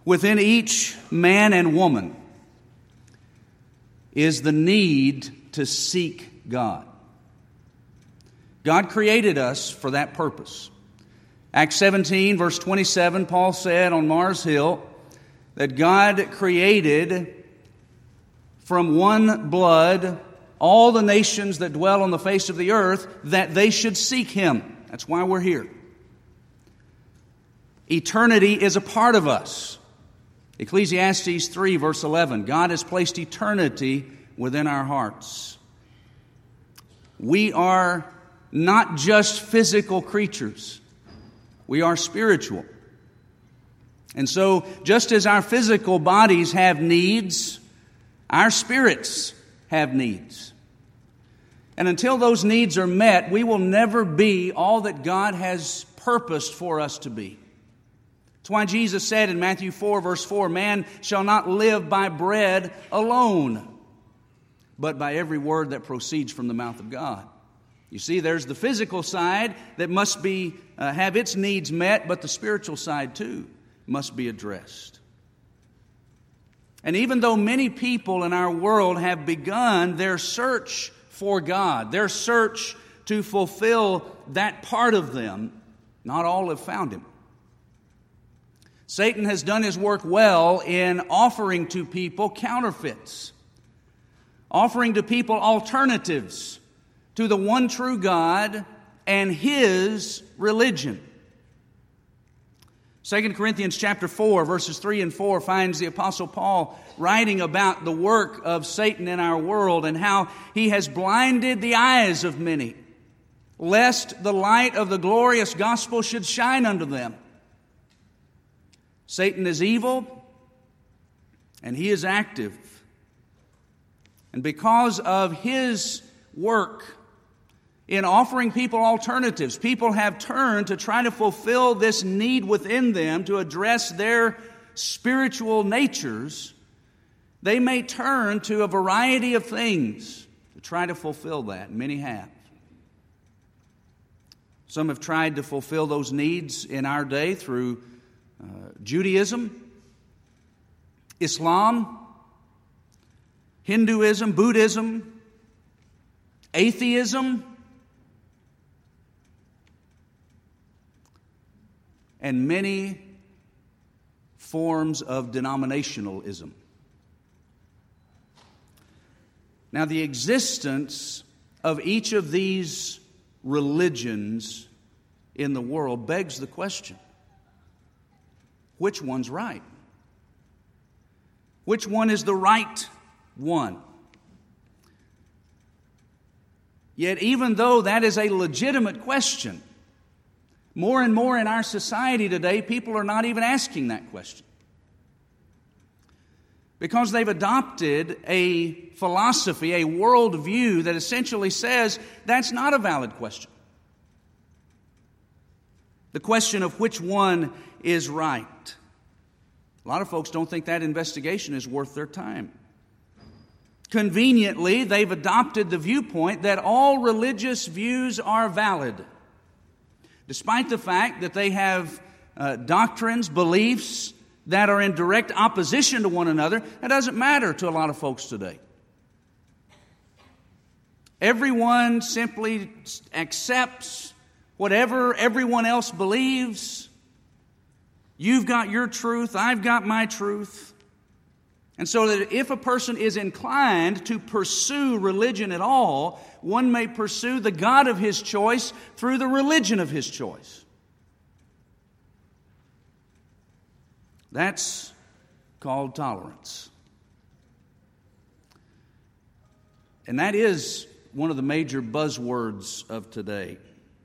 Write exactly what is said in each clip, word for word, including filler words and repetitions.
Within each man and woman is the need to seek God. God created us for that purpose. Acts seventeen, verse twenty-seven, Paul said on Mars Hill that God created from one blood all the nations that dwell on the face of the earth, that they should seek Him. That's why we're here. Eternity is a part of us. Ecclesiastes three, verse eleven, God has placed eternity within our hearts. We are not just physical creatures. We are spiritual. And so, just as our physical bodies have needs, our spirits have needs. And until those needs are met, we will never be all that God has purposed for us to be. That's why Jesus said in Matthew four, verse four, man shall not live by bread alone, but by every word that proceeds from the mouth of God. You see, there's the physical side that must be uh, have its needs met, but the spiritual side too must be addressed. And even though many people in our world have begun their search for God, their search to fulfill that part of them, not all have found Him. Satan has done his work well in offering to people counterfeits, offering to people alternatives to the one true God and His religion. Second Corinthians chapter four, verses three and four finds the Apostle Paul writing about the work of Satan in our world and how he has blinded the eyes of many, lest the light of the glorious gospel should shine unto them. Satan is evil and he is active. And because of his work in offering people alternatives, people have turned to try to fulfill this need within them to address their spiritual natures. They may turn to a variety of things to try to fulfill that. Many have. Some have tried to fulfill those needs in our day through uh, Judaism, Islam, Hinduism, Buddhism, atheism, and many forms of denominationalism. Now, the existence of each of these religions in the world begs the question, which one's right? Which one is the right one? Yet, even though that is a legitimate question, more and more in our society today, people are not even asking that question. Because they've adopted a philosophy, a worldview that essentially says that's not a valid question. The question of which one is right. A lot of folks don't think that investigation is worth their time. Conveniently, they've adopted the viewpoint that all religious views are valid, despite the fact that they have uh, doctrines, beliefs that are in direct opposition to one another. That doesn't matter to a lot of folks today. Everyone simply accepts whatever everyone else believes. You've got your truth, I've got my truth. And so that if a person is inclined to pursue religion at all, one may pursue the God of his choice through the religion of his choice. That's called tolerance. And that is one of the major buzzwords of today.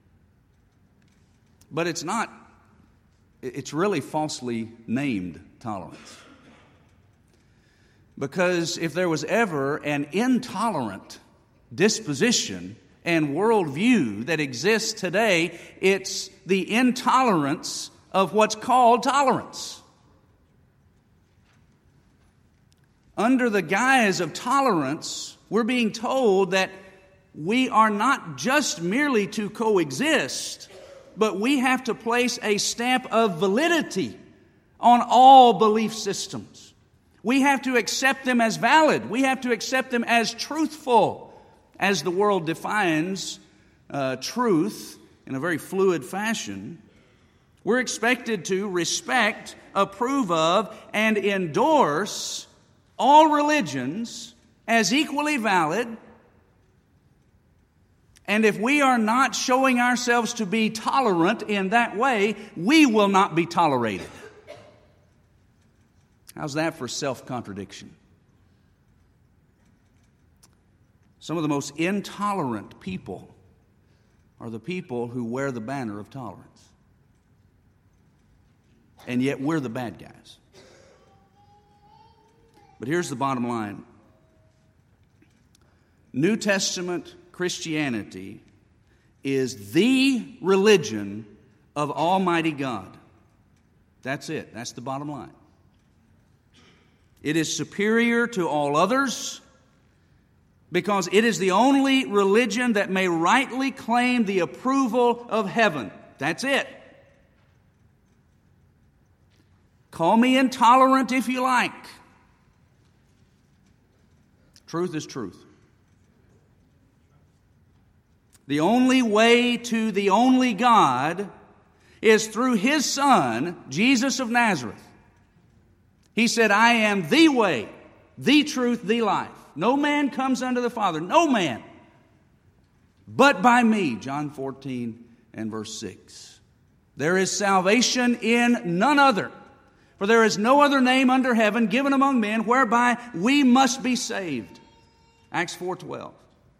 But it's not, it's really falsely named tolerance. Because if there was ever an intolerant disposition and worldview that exists today, it's the intolerance of what's called tolerance. Under the guise of tolerance, we're being told that we are not just merely to coexist, but we have to place a stamp of validity on all belief systems. We have to accept them as valid. We have to accept them as truthful, as the world defines uh, truth in a very fluid fashion. We're expected to respect, approve of, and endorse all religions as equally valid. And if we are not showing ourselves to be tolerant in that way, we will not be tolerated. How's that for self-contradiction? Some of the most intolerant people are the people who wear the banner of tolerance. And yet we're the bad guys. But here's the bottom line. New Testament Christianity is the religion of Almighty God. That's it. That's the bottom line. It is superior to all others because it is the only religion that may rightly claim the approval of heaven. That's it. Call me intolerant if you like. Truth is truth. The only way to the only God is through His Son, Jesus of Nazareth. He said, I am the way, the truth, the life. No man comes unto the Father, no man, but by me. John fourteen and verse six. There is salvation in none other. For there is no other name under heaven given among men whereby we must be saved. Acts four twelve.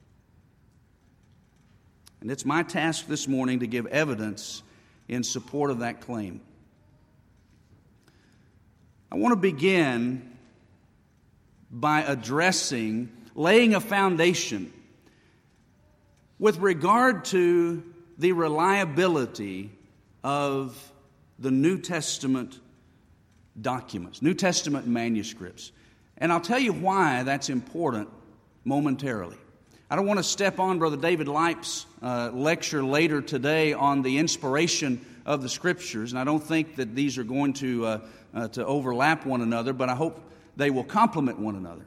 And it's my task this morning to give evidence in support of that claim. I want to begin by addressing, laying a foundation with regard to the reliability of the New Testament documents, New Testament manuscripts. And I'll tell you why that's important momentarily. I don't want to step on Brother David Leip's uh, lecture later today on the inspiration of the Scriptures, and I don't think that these are going to uh, uh, to overlap one another, but I hope they will complement one another.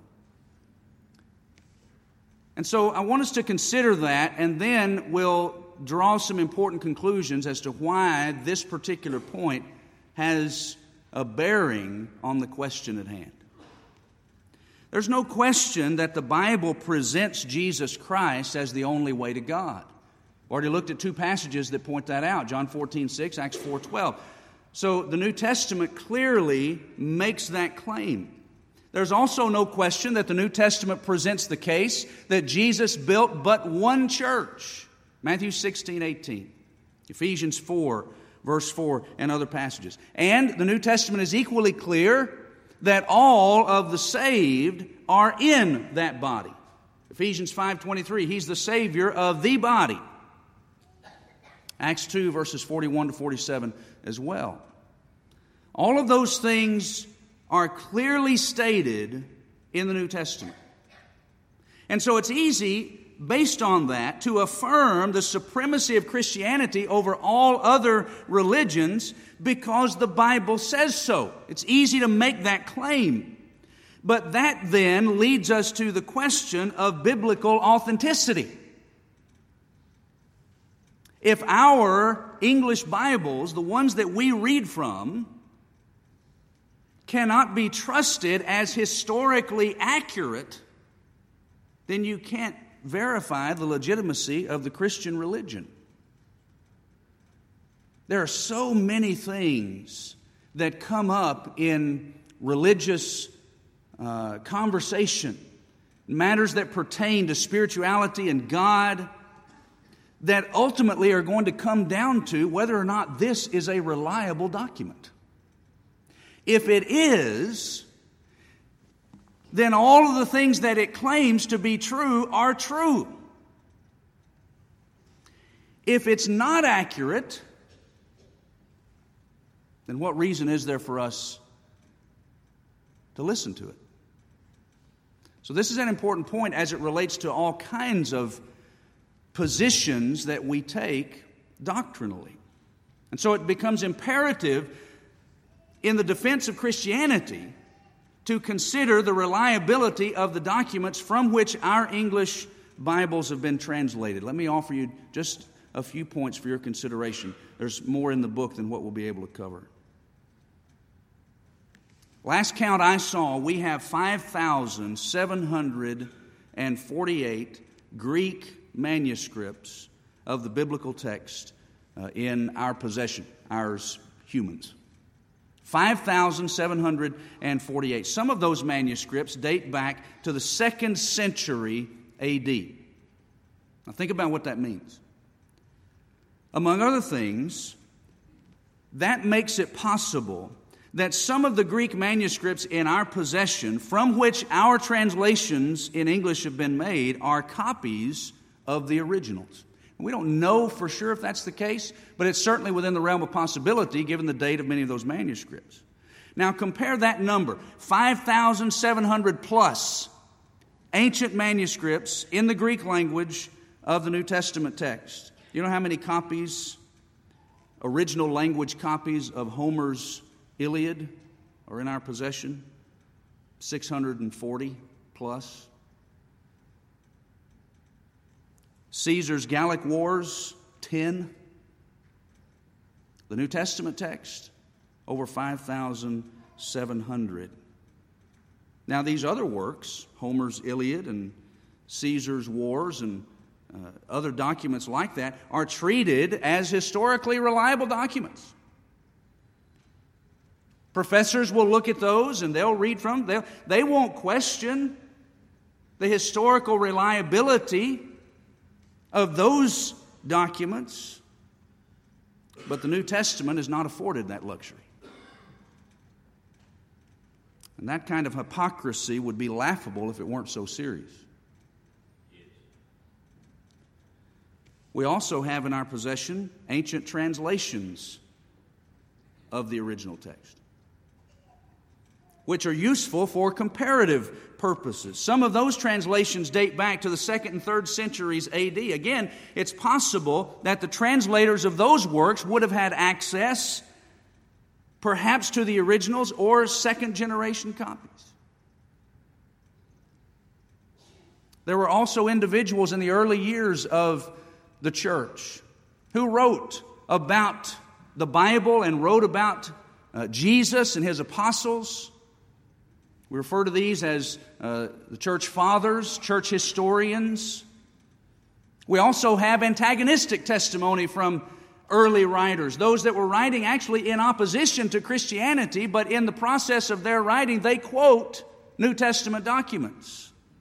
And so I want us to consider that, and then we'll draw some important conclusions as to why this particular point has a bearing on the question at hand. There's no question that the Bible presents Jesus Christ as the only way to God. We've already looked at two passages that point that out, John fourteen six, Acts four twelve. So the New Testament clearly makes that claim. There's also no question that the New Testament presents the case that Jesus built but one church, Matthew sixteen eighteen, Ephesians four, verse four, and other passages. And the New Testament is equally clear that all of the saved are in that body. Ephesians five twenty-three, He's the Savior of the body. Acts two, verses forty-one to forty-seven as well. All of those things are clearly stated in the New Testament. And so it's easy, based on that, to affirm the supremacy of Christianity over all other religions because the Bible says so. It's easy to make that claim. But that then leads us to the question of biblical authenticity. If our English Bibles, the ones that we read from, cannot be trusted as historically accurate, then you can't verify the legitimacy of the Christian religion. There are so many things that come up in religious uh, conversation, matters that pertain to spirituality and God, that ultimately are going to come down to whether or not this is a reliable document. If it is, then all of the things that it claims to be true are true. If it's not accurate, then what reason is there for us to listen to it? So this is an important point as it relates to all kinds of positions that we take doctrinally. And so it becomes imperative in the defense of Christianity to consider the reliability of the documents from which our English Bibles have been translated. Let me offer you just a few points for your consideration. There's more in the book than what we'll be able to cover. Last count I saw, we have five thousand seven hundred forty-eight Greek manuscripts of the biblical text uh, in our possession, ours humans. five thousand seven hundred forty-eight. Some of those manuscripts date back to the second century A D. Now think about what that means. Among other things, that makes it possible that some of the Greek manuscripts in our possession, from which our translations in English have been made, are copies of the originals. We don't know for sure if that's the case, but it's certainly within the realm of possibility given the date of many of those manuscripts. Now compare that number, five thousand seven hundred plus ancient manuscripts in the Greek language of the New Testament text. You know how many copies, original language copies of Homer's Iliad are in our possession? six hundred forty plus. Caesar's Gallic Wars, ten. The New Testament text, over five thousand seven hundred. Now these other works, Homer's Iliad and Caesar's Wars and uh, other documents like that, are treated as historically reliable documents. Professors will look at those and they'll read from them. They won't question the historical reliability of those documents, but the New Testament is not afforded that luxury. And that kind of hypocrisy would be laughable if it weren't so serious. We also have in our possession ancient translations of the original text, which are useful for comparative purposes. Some of those translations date back to the second and third centuries A D. Again, it's possible that the translators of those works would have had access perhaps to the originals or second generation copies. There were also individuals in the early years of the church who wrote about the Bible and wrote about uh, Jesus and his apostles. We refer to these as uh, the church fathers, church historians. We also have antagonistic testimony from early writers, those that were writing actually in opposition to Christianity, but in the process of their writing, they quote New Testament documents.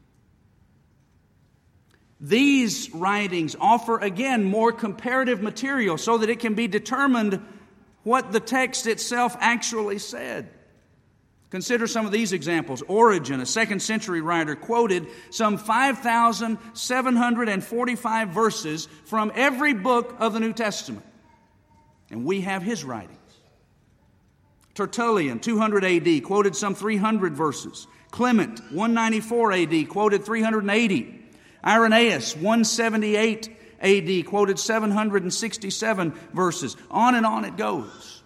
These writings offer, again, more comparative material so that it can be determined what the text itself actually said. Consider some of these examples. Origen, a second century writer, quoted some five thousand seven hundred forty-five verses from every book of the New Testament. And we have his writings. Tertullian, two hundred A D, quoted some three hundred verses. Clement, one ninety-four A D, quoted three hundred eighty. Irenaeus, one seventy-eight A D, quoted seven hundred sixty-seven verses. On and on it goes.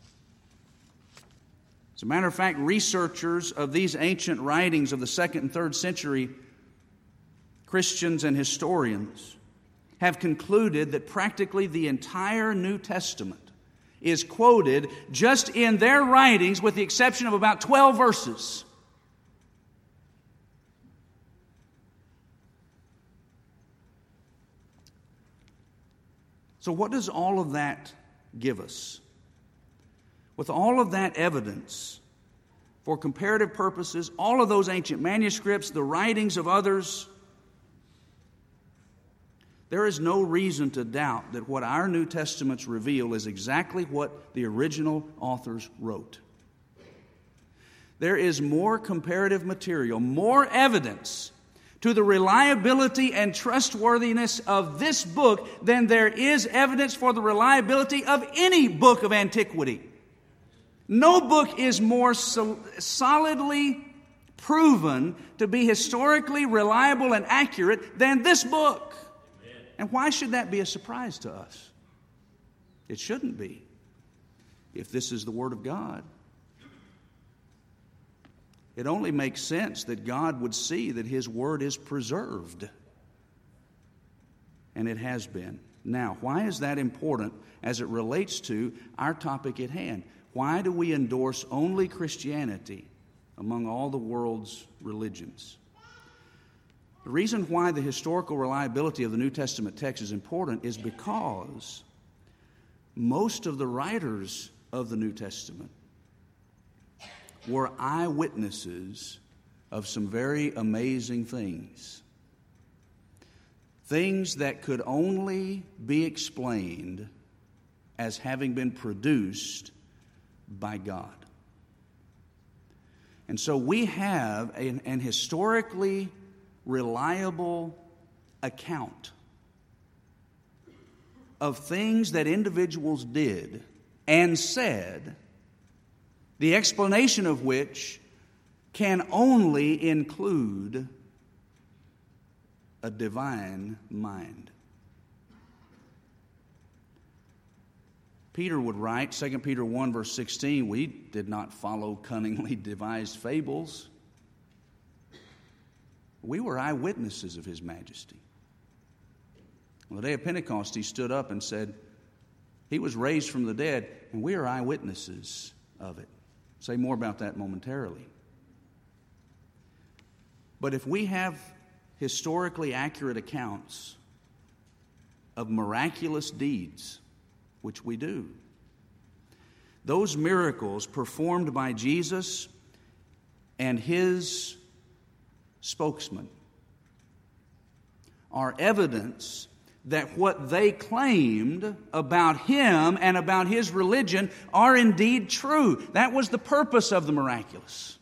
As a matter of fact, researchers of these ancient writings of the second and third century, Christians and historians, have concluded that practically the entire New Testament is quoted just in their writings with the exception of about twelve verses. So what does all of that give us? With all of that evidence, for comparative purposes, all of those ancient manuscripts, the writings of others, there is no reason to doubt that what our New Testaments reveal is exactly what the original authors wrote. There is more comparative material, more evidence to the reliability and trustworthiness of this book than there is evidence for the reliability of any book of antiquity. No book is more sol- solidly proven to be historically reliable and accurate than this book. Amen. And why should that be a surprise to us? It shouldn't be. If this is the Word of God, it only makes sense that God would see that His Word is preserved. And it has been. Now, why is that important as it relates to our topic at hand? Why do we endorse only Christianity among all the world's religions? The reason why the historical reliability of the New Testament text is important is because most of the writers of the New Testament were eyewitnesses of some very amazing things. Things that could only be explained as having been produced by God. And so we have an, an historically reliable account of things that individuals did and said, the explanation of which can only include a divine mind. Peter would write, Second Peter one, verse sixteen, we did not follow cunningly devised fables. We were eyewitnesses of His majesty. On the day of Pentecost, He stood up and said, He was raised from the dead, and we are eyewitnesses of it. Say more about that momentarily. But if we have historically accurate accounts of miraculous deeds, which we do, those miracles performed by Jesus and His spokesman are evidence that what they claimed about Him and about His religion are indeed true. That was the purpose of the miraculous.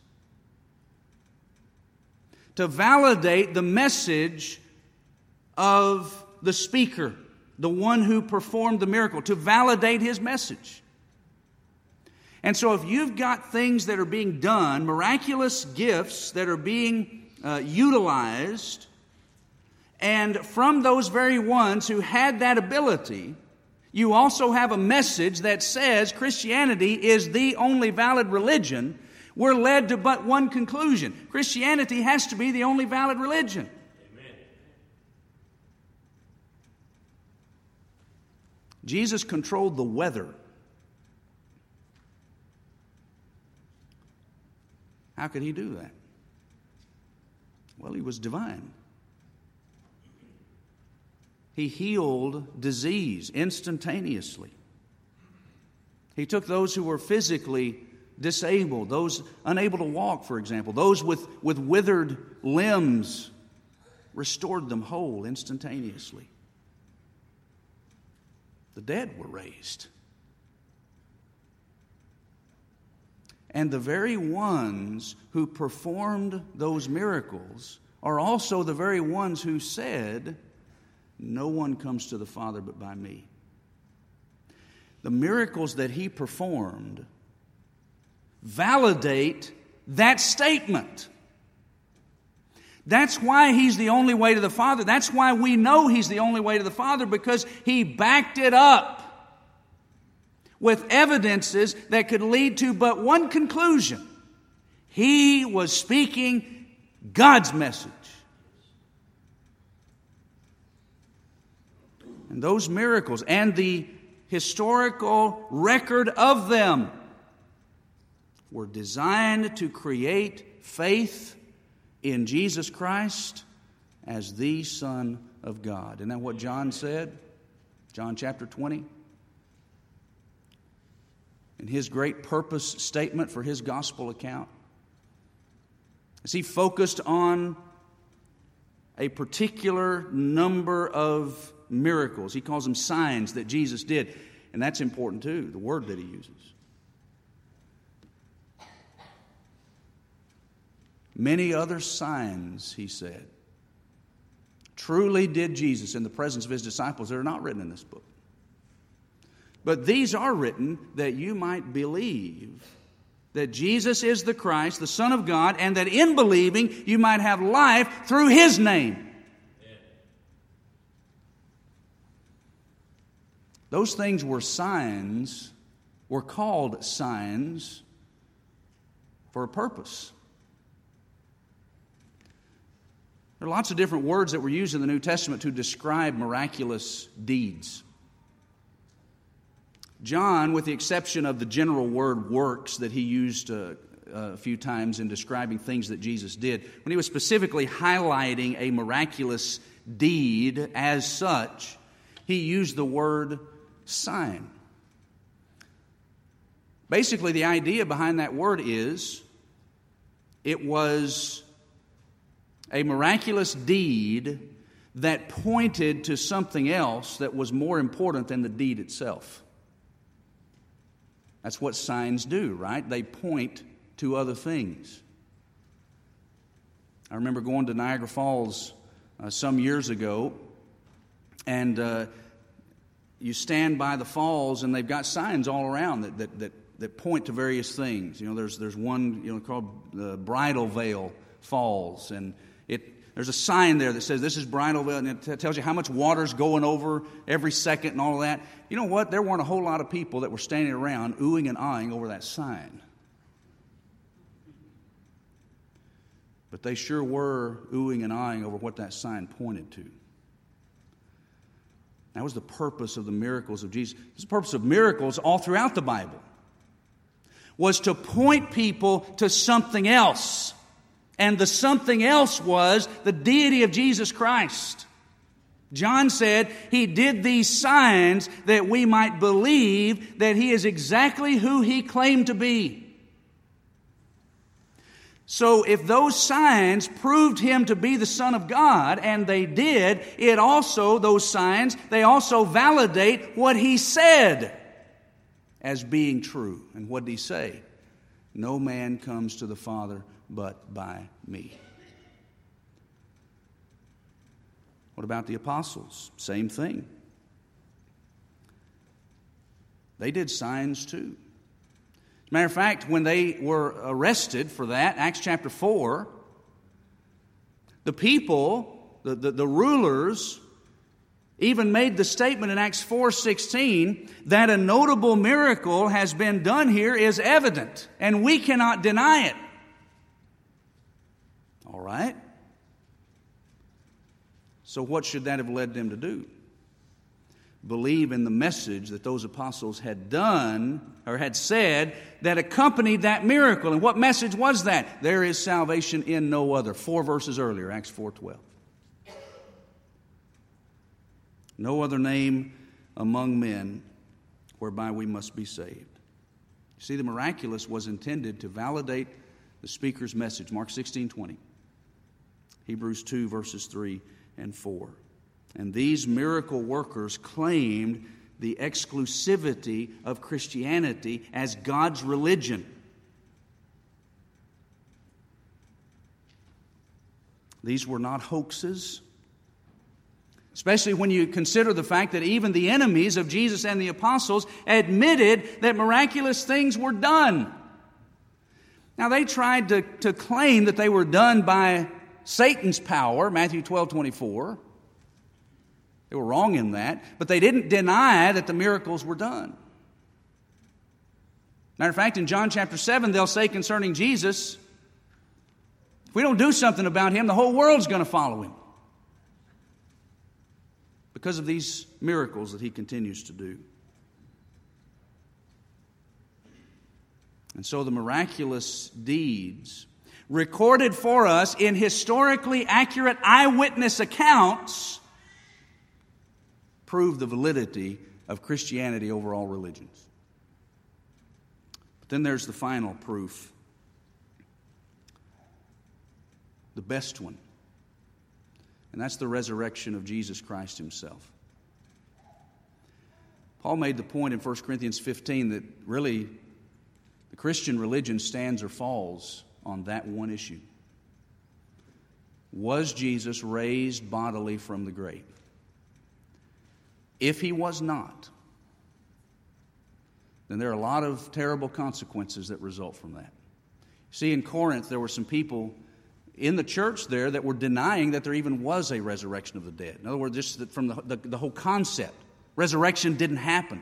To validate the message of the speaker, the one who performed the miracle, to validate his message. And so if you've got things that are being done, miraculous gifts that are being uh, utilized, and from those very ones who had that ability, you also have a message that says Christianity is the only valid religion, we're led to but one conclusion. Christianity has to be the only valid religion. Amen. Jesus controlled the weather. How could He do that? Well, He was divine. He healed disease instantaneously. He took those who were physically disabled, those unable to walk, for example, those with, with withered limbs, restored them whole instantaneously. The dead were raised. And the very ones who performed those miracles are also the very ones who said, "No one comes to the Father but by me." The miracles that He performed validate that statement. That's why He's the only way to the Father. That's why we know He's the only way to the Father, because He backed it up with evidences that could lead to but one conclusion. He was speaking God's message. And those miracles and the historical record of them were designed to create faith in Jesus Christ as the Son of God. Isn't that what John said? John chapter twenty. In his great purpose statement for his gospel account, as he focused on a particular number of miracles. He calls them signs that Jesus did. And that's important too, the word that he uses. Many other signs, he said, truly did Jesus in the presence of his disciples that are not written in this book. But these are written that you might believe that Jesus is the Christ, the Son of God, and that in believing you might have life through His name. Those things were signs, were called signs for a purpose. There are lots of different words that were used in the New Testament to describe miraculous deeds. John, with the exception of the general word works that he used uh, a few times in describing things that Jesus did, when he was specifically highlighting a miraculous deed as such, he used the word sign. Basically, the idea behind that word is it was a miraculous deed that pointed to something else that was more important than the deed itself. That's what signs do, right? They point to other things. I remember going to Niagara Falls uh, some years ago, and uh, you stand by the falls, and they've got signs all around that that that, that point to various things. You know, there's there's one you know called the Bridal Veil Falls, and it there's a sign there that says this is Bridal Veil, and it t- tells you how much water's going over every second and all of that. You know what? There weren't a whole lot of people that were standing around oohing and ahhing over that sign. But they sure were oohing and ahhing over what that sign pointed to. That was the purpose of the miracles of Jesus. The purpose of miracles all throughout the Bible was to point people to something else. And the something else was the deity of Jesus Christ. John said he did these signs that we might believe that he is exactly who he claimed to be. So if those signs proved him to be the Son of God, and they did, it also, those signs, they also validate what he said as being true. And what did he say? No man comes to the Father but by me. What about the apostles? Same thing. They did signs too. As a matter of fact, when they were arrested for that, Acts chapter four, the people, the, the, the rulers, even made the statement in Acts four sixteen that a notable miracle has been done here is evident, and we cannot deny it. All right? So what should that have led them to do? Believe in the message that those apostles had done or had said that accompanied that miracle. And what message was that? There is salvation in no other. Four verses earlier, Acts four twelve. No other name among men whereby we must be saved. You see, the miraculous was intended to validate the speaker's message. Mark sixteen twenty. Hebrews two verses three and four. And these miracle workers claimed the exclusivity of Christianity as God's religion. These were not hoaxes, especially when you consider the fact that even the enemies of Jesus and the apostles admitted that miraculous things were done. Now, they tried to, to claim that they were done by Satan's power, Matthew twelve twenty-four. They were wrong in that, but they didn't deny that the miracles were done. Matter of fact, in John chapter seven, they'll say concerning Jesus, if we don't do something about him, the whole world's going to follow him. Because of these miracles that he continues to do. And so the miraculous deeds recorded for us in historically accurate eyewitness accounts prove the validity of Christianity over all religions. But then there's the final proof, the best one, and that's the resurrection of Jesus Christ himself. Paul made the point in First Corinthians fifteen that really the Christian religion stands or falls on that one issue. Was Jesus raised bodily from the grave? If he was not, then there are a lot of terrible consequences that result from that. See, in Corinth, there were some people in the church there that were denying that there even was a resurrection of the dead. In other words, just that from the, the, the whole concept, resurrection didn't happen.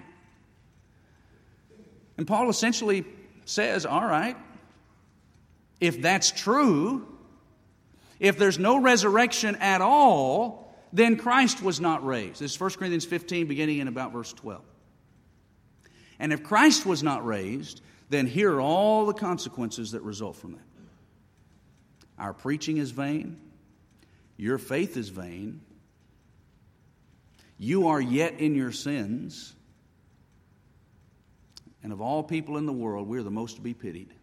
And Paul essentially says, all right, if that's true, If there's no resurrection at all, then Christ was not raised. This is First Corinthians fifteen, beginning in about verse twelve. And if Christ was not raised, then here are all the consequences that result from that. Our preaching is vain. Your faith is vain. You are yet in your sins. And of all people in the world, we're the most to be pitied.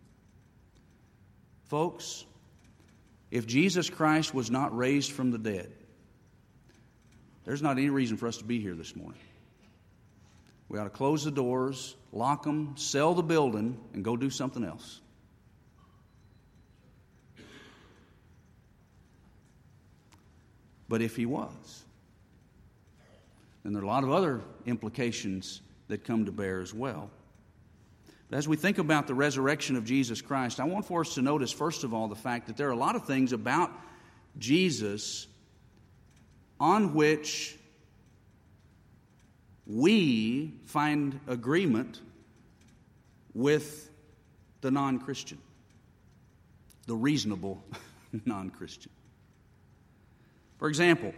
Folks, if Jesus Christ was not raised from the dead, there's not any reason for us to be here this morning. We ought to close the doors, lock them, sell the building, and go do something else. But if he was, then there are a lot of other implications that come to bear as well. But as we think about the resurrection of Jesus Christ, I want for us to notice, first of all, the fact that there are a lot of things about Jesus on which we find agreement with the non-Christian, the reasonable non-Christian. For example,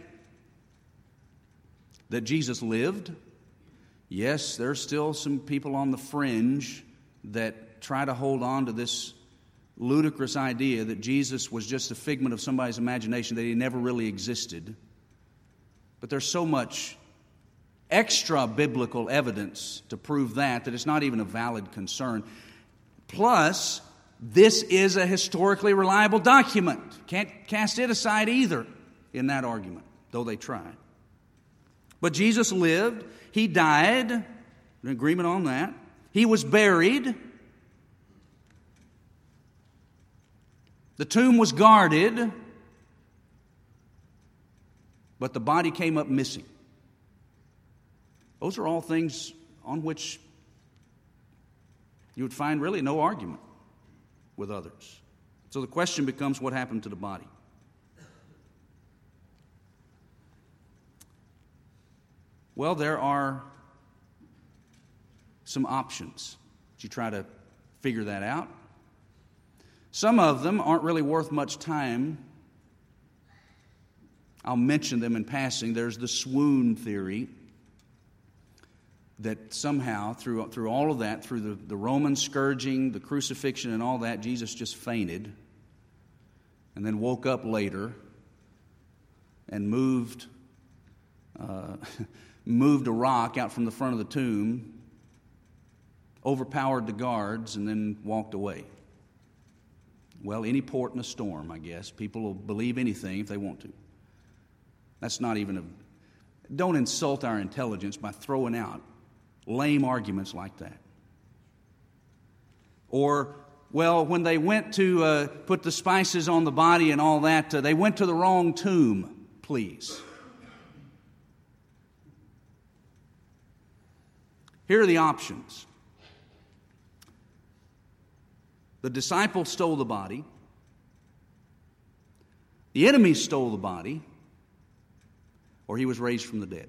that Jesus lived. Yes, there's still some people on the fringe that try to hold on to this ludicrous idea that Jesus was just a figment of somebody's imagination, that he never really existed. But there's so much extra biblical evidence to prove that, that it's not even a valid concern. Plus, this is a historically reliable document. Can't cast it aside either in that argument, though they try. But Jesus lived, he died, an agreement on that. He was buried. The tomb was guarded, but the body came up missing. Those are all things on which you would find really no argument with others. So the question becomes, what happened to the body? Well, there are some options as you try to figure that out. Some of them aren't really worth much time. I'll mention them in passing. There's the swoon theory, that somehow, through, through all of that, through the, the Roman scourging, the crucifixion and all that, Jesus just fainted and then woke up later and moved uh, moved a rock out from the front of the tomb, overpowered the guards, and then walked away. Well, any port in a storm, I guess. People will believe anything if they want to. That's not even a... Don't insult our intelligence by throwing out lame arguments like that. Or, well, when they went to uh, put the spices on the body and all that, uh, they went to the wrong tomb, please. Here are the options. The disciples stole the body. The enemy stole the body. Or he was raised from the dead.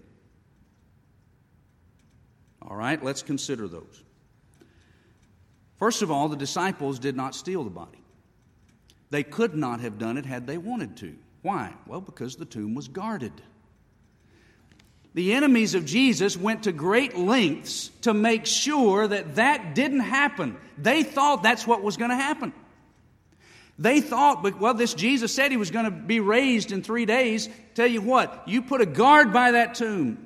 All right, let's consider those. First of all, the disciples did not steal the body. They could not have done it had they wanted to. Why? Well, because the tomb was guarded. The enemies of Jesus went to great lengths to make sure that that didn't happen. They thought that's what was going to happen. They thought, but well, this Jesus said he was going to be raised in three days. Tell you what, you put a guard by that tomb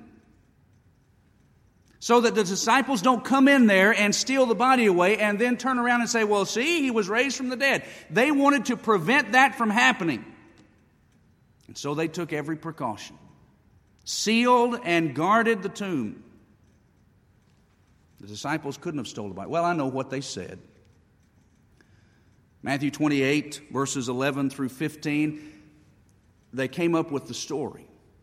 so that the disciples don't come in there and steal the body away and then turn around and say, well, see, he was raised from the dead. They wanted to prevent that from happening. And so they took every precaution. Sealed and guarded the tomb. The disciples couldn't have stolen the body. Well, I know what they said. Matthew twenty-eight, verses eleven through fifteen, they came up with the story.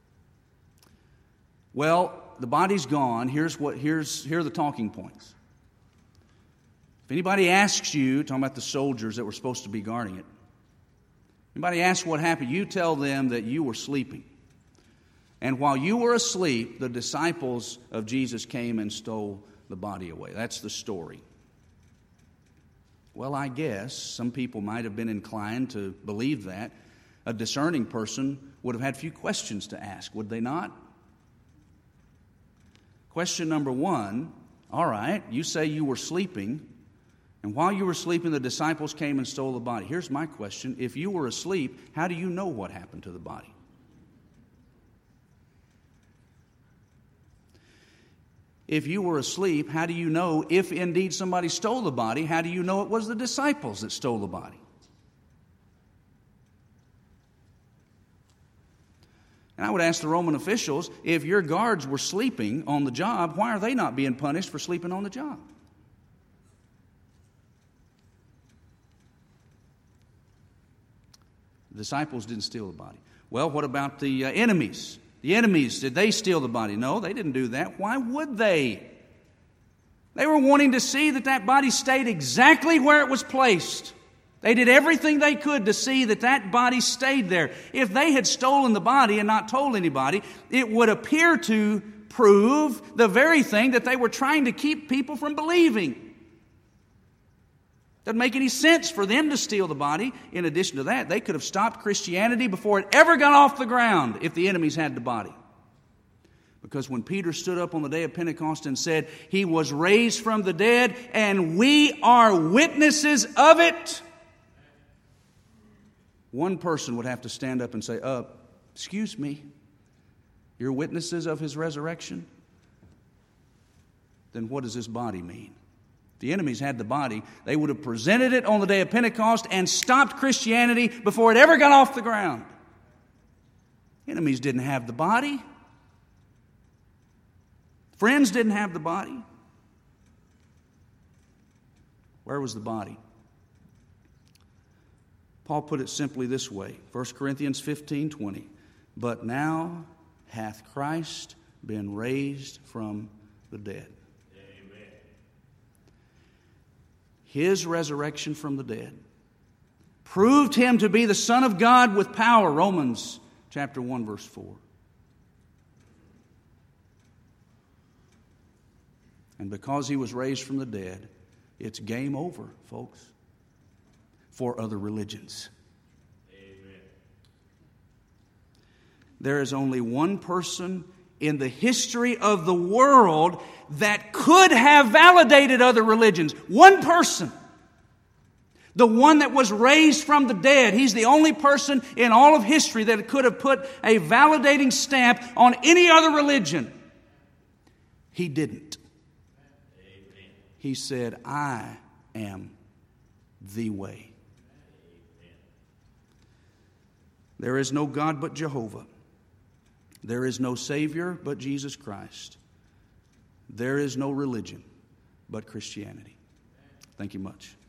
Well, the body's gone. Here's what. Here's here are the talking points. If anybody asks you, talking about the soldiers that were supposed to be guarding it, anybody asks what happened, you tell them that you were sleeping. And while you were asleep, the disciples of Jesus came and stole the body away. That's the story. Well, I guess some people might have been inclined to believe that. A discerning person would have had few questions to ask, would they not? Question number one, all right, you say you were sleeping, and while you were sleeping, the disciples came and stole the body. Here's my question. If you were asleep, how do you know what happened to the body? If you were asleep, how do you know if indeed somebody stole the body? How do you know it was the disciples that stole the body? And I would ask the Roman officials, if your guards were sleeping on the job, why are they not being punished for sleeping on the job? The disciples didn't steal the body. Well, what about the uh, enemies? The enemies, did they steal the body? No, they didn't do that. Why would they? They were wanting to see that that body stayed exactly where it was placed. They did everything they could to see that that body stayed there. If they had stolen the body and not told anybody, it would appear to prove the very thing that they were trying to keep people from believing. Doesn't make any sense for them to steal the body. In addition to that, they could have stopped Christianity before it ever got off the ground if the enemies had the body. Because when Peter stood up on the day of Pentecost and said, He was raised from the dead, and we are witnesses of it, one person would have to stand up and say, uh, excuse me, you're witnesses of His resurrection? Then what does this body mean? If the enemies had the body, they would have presented it on the day of Pentecost and stopped Christianity before it ever got off the ground. Enemies didn't have the body. Friends didn't have the body. Where was the body? Paul put it simply this way, First Corinthians fifteen twenty. But now hath Christ been raised from the dead. Amen. His resurrection from the dead proved Him to be the Son of God with power. Romans chapter one, verse four. And because He was raised from the dead, it's game over, folks, for other religions. Amen. There is only one person in the history of the world that could have validated other religions. One person. The one that was raised from the dead. He's the only person in all of history that could have put a validating stamp on any other religion. He didn't. Amen. He said, I am the way. Amen. There is no God but Jehovah. There is no Savior but Jesus Christ. There is no religion but Christianity. Thank you much.